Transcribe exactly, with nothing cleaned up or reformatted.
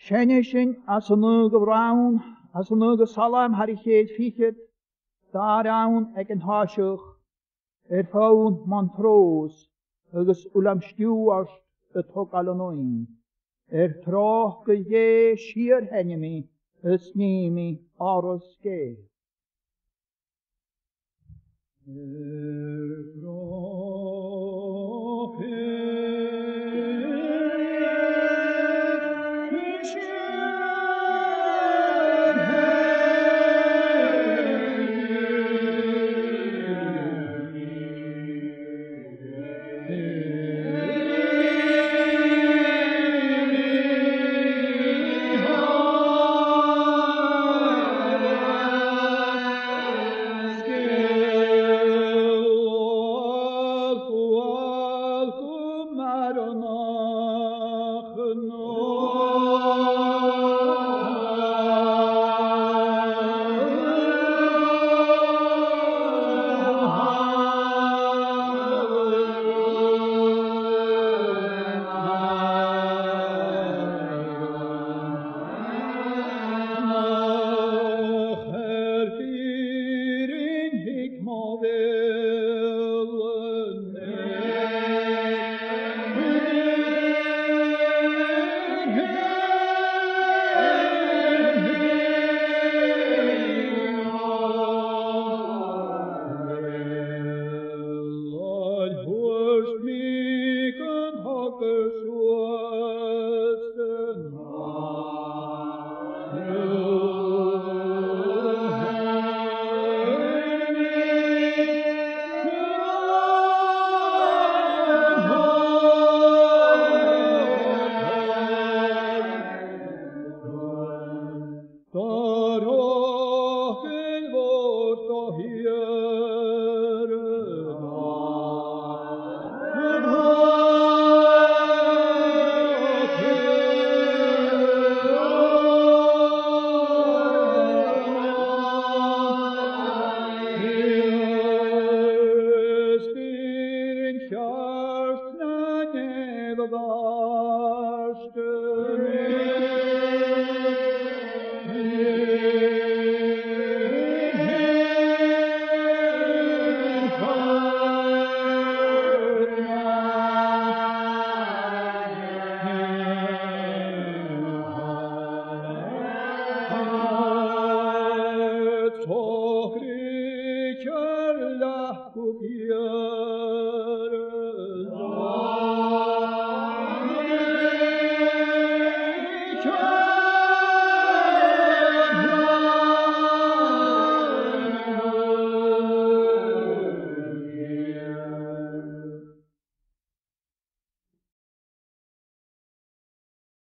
Shennishin as een uge braun, as een uge salam harichet fiechet, daaraan ek een haasig, er faun montroos, agus ulam stuwast het hok alanoin. Er troch ge je shier hennemi, es nimi aros ge. Er troch Kjærstna never varste